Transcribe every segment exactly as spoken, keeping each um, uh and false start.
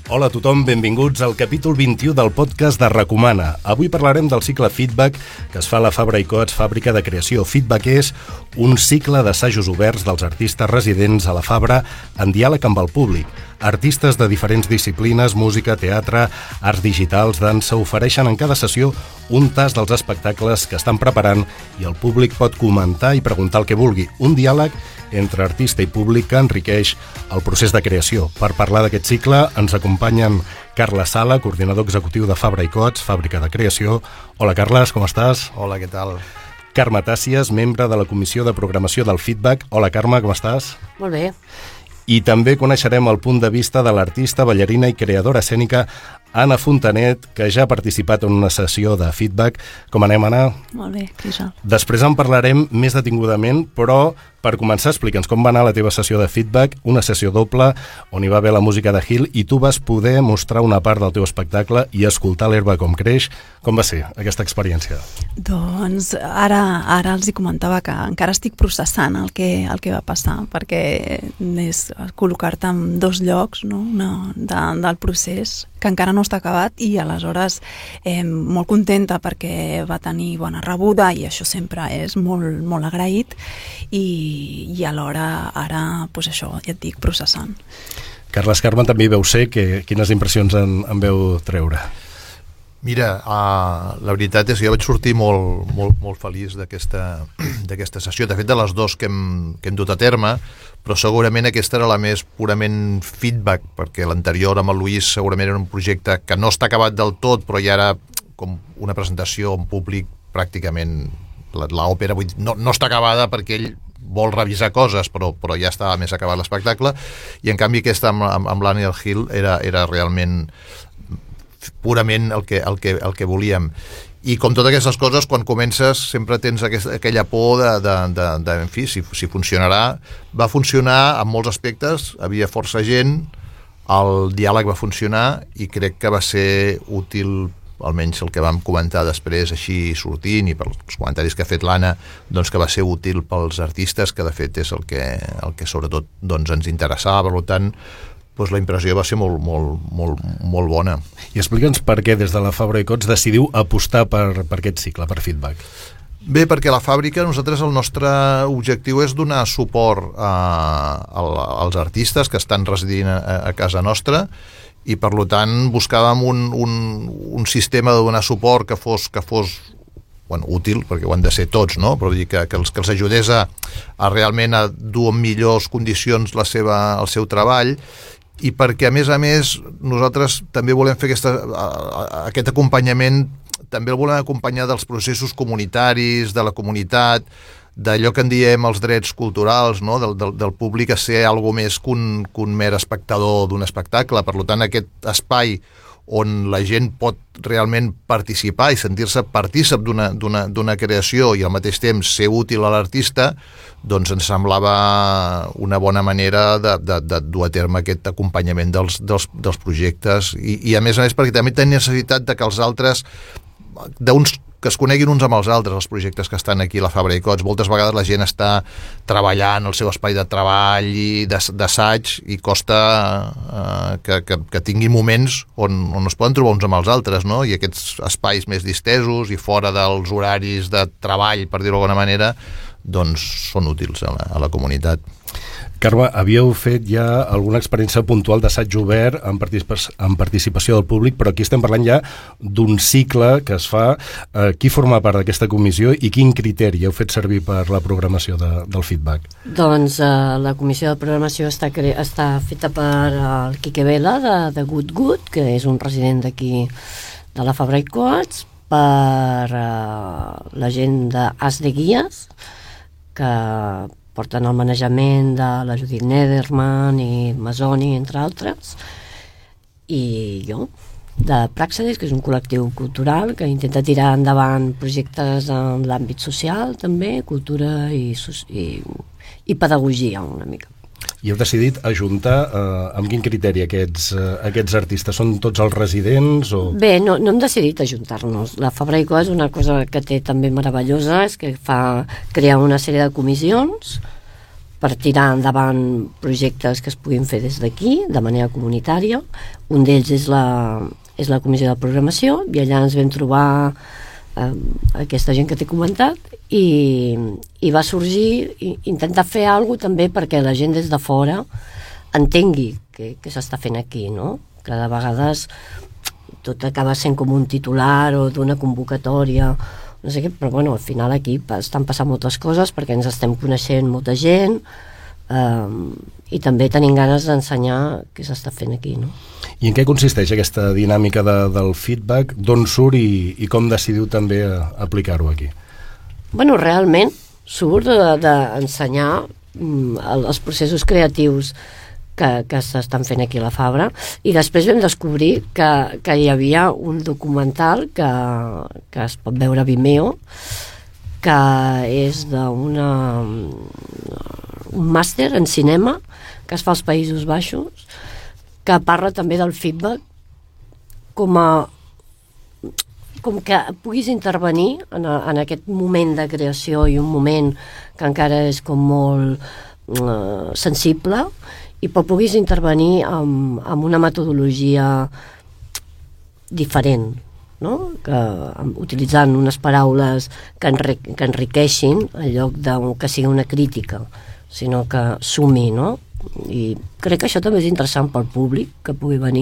Hola a tothom, benvinguts al capítol vint-i-u del podcast de Recomana. Avui parlarem del cicle Feedback que es fa a la Fabra i Coats, fàbrica de creació. Feedback és un cicle d'assajos oberts dels artistes residents a la Fabra en diàleg amb el públic. Artistes de diferents disciplines, música, teatre, arts digitals, dansa, ofereixen en cada sessió un tast dels espectacles que estan preparant i el públic pot comentar i preguntar el que vulgui. Un diàleg entre artista i públic que enriqueix el procés de creació. Per parlar d'aquest cicle ens acompanyen Carles Sala, coordinador executiu de Fabra i Coats, fàbrica de creació. Hola, Carles, com estàs? Hola, què tal? Carme Tàcies, membre de la Comissió de Programació del Feedback. Hola, Carme, com estàs? Molt bé. I també coneixerem el punt de vista de l'artista, ballarina i creadora escènica Anna Fontanet, que ja ha participat en una sessió de Feedback. Com anem, Anna? Molt bé, Crisol. Després en parlarem més detingudament, però per començar, explica'ns com va anar la teva sessió de Feedback, una sessió doble on hi va haver la música de Hill i tu vas poder mostrar una part del teu espectacle i escoltar l'herba com creix. Com va ser aquesta experiència? Doncs ara, ara els hi comentava que encara estic processant el que, el que va passar, perquè és col·locar-te en dos llocs, no? Una, de, del procés que encara no està acabat i aleshores eh, molt contenta perquè va tenir bona rebuda i això sempre és molt, molt agraït i, i alhora ara, doncs això, ja et dic, processant. Carles, Carme, també hi veu ser, que, quines impressions en, en veu treure? Mira, uh, la veritat és que jo vaig sortir molt, molt, molt feliç d'aquesta d'aquesta sessió, de fet de les dues que hem, que hem dut a terme, però segurament aquesta era la més purament feedback, perquè l'anterior amb el Lluís segurament era un projecte que no està acabat del tot, però ja era com una presentació en públic pràcticament, l'òpera no, no està acabada perquè ell vol revisar coses, però, però ja estava més acabat l'espectacle, i en canvi aquesta amb, amb, amb l'Anna i el Hill era, era realment purament el que, el, que, el que volíem. I com totes aquestes coses, quan comences sempre tens aquesta, aquella por de, de, de, de en fi, si, si funcionarà. Va funcionar en molts aspectes, havia força gent, el diàleg va funcionar i crec que va ser útil, almenys el que vam comentar després així sortint i pels comentaris que ha fet l'Anna, doncs que va ser útil pels artistes, que de fet és el que, el que sobretot doncs, ens interessava. Per tant, doncs la impressió va ser molt, molt, molt, molt bona. I explica'ns per què des de la Fabra i Coats decidiu apostar per, per aquest cicle, per Feedback. Bé, perquè la fàbrica, nosaltres el nostre objectiu és donar suport a, a, als artistes que estan residint a, a casa nostra i per tant buscàvem un, un, un sistema de donar suport que fos, que fos bueno, útil, perquè ho han de ser tots, no? Però dir que, que, els, que els ajudés a, a realment a dur en millors condicions la seva, el seu treball, i perquè a més a més nosaltres també volem fer aquesta, aquest acompanyament, també el volem acompanyar dels processos comunitaris, de la comunitat, d'allò que en diem els drets culturals, no? del, del, del públic a ser alguna més que un, que un mer espectador d'un espectacle. Per tant, aquest espai on la gent pot realment participar i sentir-se partícip d'una, d'una, d'una creació i al mateix temps ser útil a l'artista, doncs ens semblava una bona manera de, de, de dur a terme aquest acompanyament dels, dels, dels projectes i, i a més a més perquè també tenen necessitat de que els altres, d'uns que es coneguin uns amb els altres, els projectes que estan aquí a la Fabra i Coats. Moltes vegades la gent està treballant el seu espai de treball i d'assaig i costa eh, que, que, que tingui moments on, on es poden trobar uns amb els altres, no? I aquests espais més distesos i fora dels horaris de treball, per dir-ho d'alguna manera, doncs són útils a la, a la comunitat. Carme, havíeu fet ja alguna experiència puntual d'assaig obert en, participa en participació del públic, però aquí estem parlant ja d'un cicle que es fa. Eh, qui forma part d'aquesta comissió i quin criteri heu fet servir per la programació de, del Feedback? Doncs eh, la comissió de programació està, està feta per el Quique Vela de, de Good Good, que és un resident d'aquí de la Fabra i Coats, per eh, la gent d'As de Guies, que porten el manejament de la Judit Nederman i Masoni, entre altres, i jo, de Praxedis, que és un col·lectiu cultural que intenta tirar endavant projectes en l'àmbit social, també, cultura i, i, i pedagogia, una mica. I heu decidit ajuntar eh, amb quin criteri aquests, eh, aquests artistes? Són tots els residents? O... Bé, no, no hem decidit ajuntar-nos. La Fabra i Coats, una cosa que té també meravellosa és que fa crear una sèrie de comissions per tirar endavant projectes que es puguin fer des d'aquí, de manera comunitària. Un d'ells és la, és la comissió de programació, i allà ens vam trobar eh, aquesta gent que t'he comentat, i, i va sorgir i intentar fer alguna cosa també perquè la gent des de fora entengui què, què s'està fent aquí, no? Que de vegades tot acaba sent com un titular o d'una convocatòria, no sé què, però bueno, al final aquí estan passant moltes coses perquè ens estem coneixent molta gent, eh, i també tenim ganes d'ensenyar què s'està fent aquí, no? I en què consisteix aquesta dinàmica de, del feedback? D'on surt i, i com decidiu també aplicar-ho aquí? Bueno, realment surt d'ensenyar de, de els processos creatius que, que s'estan fent aquí a la Fabra, i després vam descobrir que, que hi havia un documental que, que es pot veure a Vimeo, que és d'una un màster en cinema que es fa als Països Baixos, que parla també del feedback com a com que puguis intervenir en, a, en aquest moment de creació, i un moment que encara és com molt eh, sensible, i però puguis intervenir amb, amb una metodologia diferent, no? Que, utilitzant unes paraules que, enri, que enriqueixin en lloc de que sigui una crítica, sinó que sumi, no? I crec que això també és interessant pel públic que pugui venir,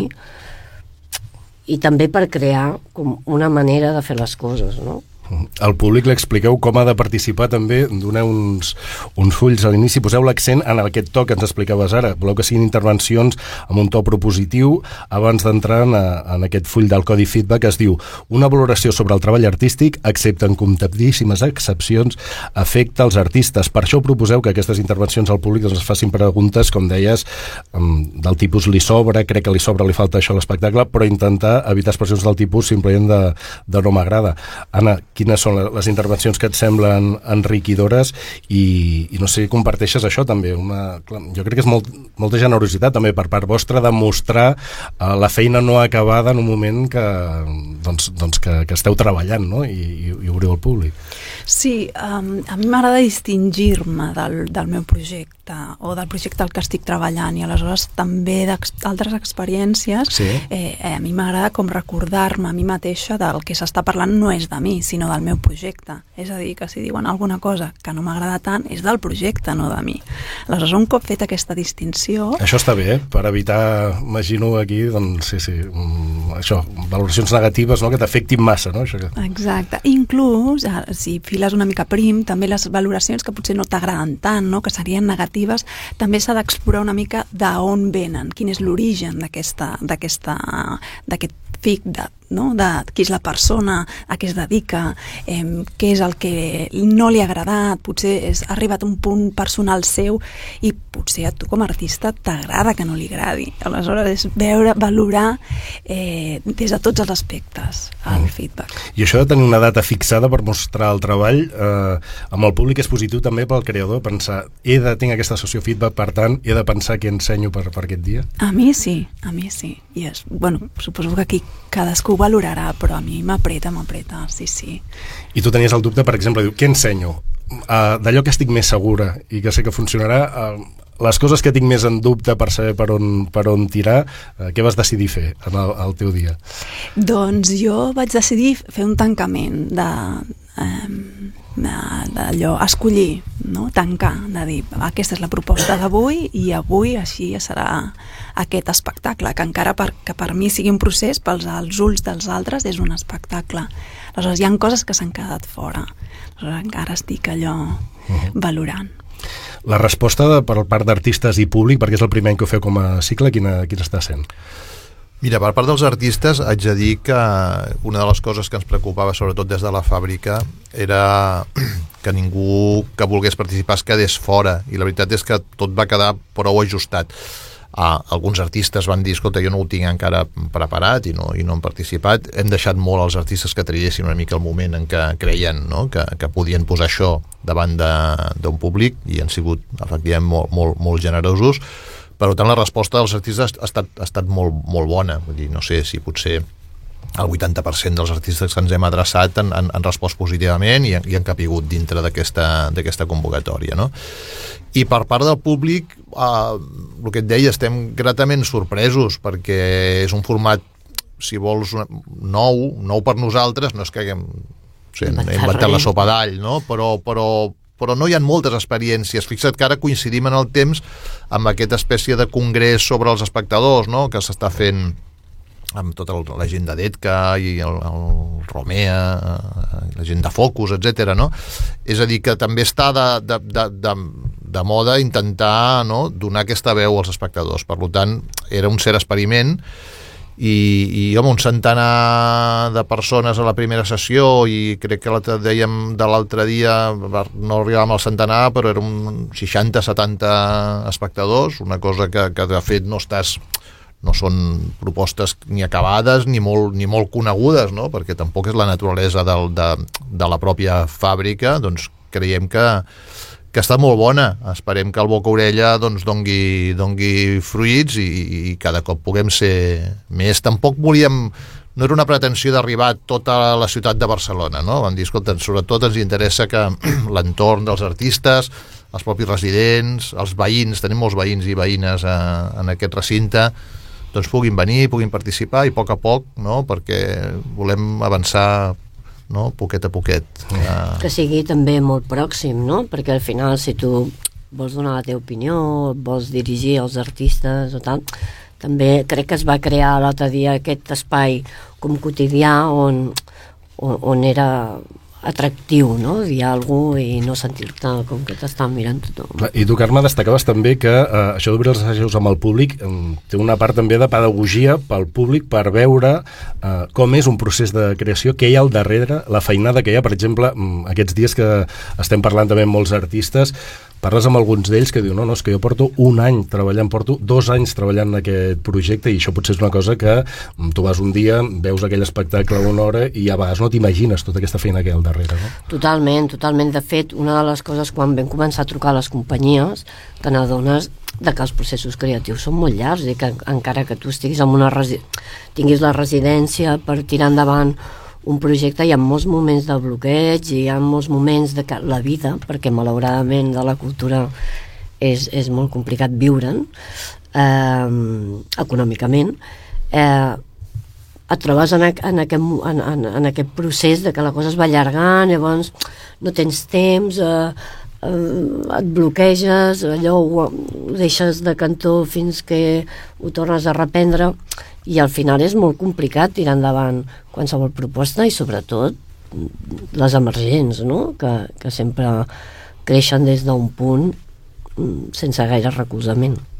i també per crear com una manera de fer les coses, no? Al públic li expliqueu com ha de participar també, doneu uns, uns fulls a l'inici, poseu l'accent en aquest to que ens explicaves ara, voleu que siguin intervencions amb un to propositiu. Abans d'entrar en, en aquest full del codi feedback es diu: una valoració sobre el treball artístic, excepte en comptadíssimes excepcions, afecta els artistes. Per això proposeu que aquestes intervencions al públic doncs, es facin preguntes, com deies, del tipus li sobra, crec que li sobra, li falta això a l'espectacle, però intentar evitar expressions del tipus simplement de, de no m'agrada. Anna, quines són les intervencions que et semblen enriquidores, i, i no sé, comparteixes això també, una, jo crec que és molt, molta generositat també per part vostra de mostrar uh, la feina no acabada en un moment que, doncs, doncs que, que esteu treballant, no? I, i, i obriu al públic. Sí, um, a mi m'agrada distingir-me del, del meu projecte o del projecte al que estic treballant, i aleshores també d'altres experiències. Sí. eh, eh, a mi m'agrada com recordar-me a mi mateixa del que s'està parlant no és de mi, sinó del meu projecte. És a dir, que si diuen alguna cosa que no m'agrada tant, és del projecte, no de mi. Aleshores, un cop fet aquesta distinció... Això està bé, eh? Per evitar, imagino aquí, doncs, sí, sí, això, valoracions negatives, no?, que t'afectin massa, no? Això que... Exacte. Inclús, si files una mica prim, també les valoracions que potser no t'agraden tant, no?, que serien negatives, també s'ha d'explorar una mica d'on venen, quin és l'origen d'aquesta, d'aquesta, d'aquest feedback, no? De qui és la persona, a què es dedica, eh, què és el que no li ha agradat, potser és, ha arribat a un punt personal seu i potser a tu com a artista t'agrada que no li agradi. Aleshores és veure, valorar eh, des de tots els aspectes el mm. feedback. I això de tenir una data fixada per mostrar el treball eh, amb el públic és positiu també pel creador, pensar, he de tenir aquesta sessió feedback, per tant he de pensar què ensenyo per, per aquest dia? A mi sí, a mi sí. I és, bueno, suposo que aquí cadascú valorarà, però a mi m'apreta, m'apreta, sí, sí. I tu tenies el dubte, per exemple, diu, què ensenyo? Uh, d'allò que estic més segura i que sé que funcionarà, uh, les coses que tinc més en dubte per saber per on, per on tirar, uh, què vas decidir fer en el, el teu dia? Doncs jo vaig decidir fer un tancament de... Um, d'allò, escollir, no? Tancar, de dir, aquesta és la proposta d'avui i avui així ja serà aquest espectacle, que encara per, que per mi sigui un procés, pels als ulls dels altres és un espectacle. Aleshores hi ha coses que s'han quedat fora, aleshores encara estic allò uh-huh. valorant. La resposta de, per part d'artistes i públic, perquè és el primer any que ho feu com a cicle, quina, quina està sent? Mira, per part dels artistes haig de dir que una de les coses que ens preocupava sobretot des de la fàbrica era que ningú que volgués participar es quedés fora, i la veritat és que tot va quedar prou ajustat. Ah, alguns artistes van dir, escolta, jo no ho tinc encara preparat i no, i no han participat. Hem deixat molt als artistes que traiessin una mica el moment en què creien, no?, que, que podien posar això davant d'un públic, i han sigut efectivament molt, molt, molt generosos. Per tant, la resposta dels artistes ha estat, ha estat molt, molt bona. Vull dir, no sé si potser el vuitanta per cent dels artistes que ens hem adreçat han, han, han respost positivament i, i han capigut dintre d'aquesta d'aquesta convocatòria, no? I per part del públic, eh, el que et deia, estem gratament sorpresos, perquè és un format, si vols, nou, nou per nosaltres, no és que haguem o sigui, inventat la sopa d'all, no? Però, però, però no hi ha moltes experiències. Fixa't que ara coincidim en el temps amb aquesta espècie de congrés sobre els espectadors, no? Que s'està fent amb tota la gent de Detka i el, el Romea, la gent de Focus, etcètera, no? És a dir, que també està de, de, de, de, de moda intentar, no?, donar aquesta veu als espectadors. Per tant, era un cert experiment i, i home, un centenar de persones a la primera sessió, i crec que l'altre, dèiem de l'altre dia, no arribàvem al centenar, però eren seixanta setanta espectadors, una cosa que, que de fet no estàs... no són propostes ni acabades ni molt, ni molt conegudes, no? Perquè tampoc és la naturalesa del, de, de la pròpia fàbrica. Doncs creiem que, que està molt bona. Esperem que el Boca Orella doncs, dongui, dongui fruits i, i cada cop puguem ser més. Tampoc volíem... No era una pretensió d'arribar a tota la ciutat de Barcelona, no? Vam dir, escolta, sobretot ens interessa que l'entorn dels artistes, els propis residents, els veïns, tenim molts veïns i veïnes a, en aquest recinte, doncs puguin venir, puguin participar, i a poc a poc, no?, perquè volem avançar, no?, poquet a poquet. Uh... Que sigui també molt pròxim, no?, perquè al final, si tu vols donar la teva opinió, vols dirigir els artistes o tal, també crec que es va crear l'altre dia aquest espai com quotidià on, on, on era atractiu, no?, dir alguna cosa i no sentir-te com que t'estan mirant tothom. I tu, Carme, destacaves també que eh, això d'obrir els assajos amb el públic eh, té una part també de pedagogia pel públic, per veure eh, com és un procés de creació, què hi ha al darrere, la feinada que hi ha. Per exemple, aquests dies que estem parlant també amb molts artistes, parles amb alguns d'ells que diu, no, no, és que jo porto un any treballant, porto dos anys treballant en aquest projecte, i això potser és una cosa que tu vas un dia, veus aquell espectacle una hora i a vegades no t'imagines tota aquesta feina que hi ha al darrere, no? Totalment, totalment. De fet, una de les coses quan vam començar a trucar a les companyies, que n'adones de que els processos creatius són molt llargs i que encara que tu estiguis en una resi... tinguis la residència per tirar endavant un projecte, hi ha molts moments de bloqueig, hi ha molts moments de que la vida, perquè malauradament de la cultura és, és molt complicat viure'n, eh, econòmicament, eh, et trobes en, en, aquest, en, en, en aquest procés de que la cosa es va allargant, llavors no tens temps, eh, eh, et bloqueges, allò ho, ho deixes de cantó fins que ho tornes a reprendre, i al final és molt complicat tirar endavant qualsevol proposta, i sobretot les emergents, no?, que, que sempre creixen des d'un punt sense gaire recolzament.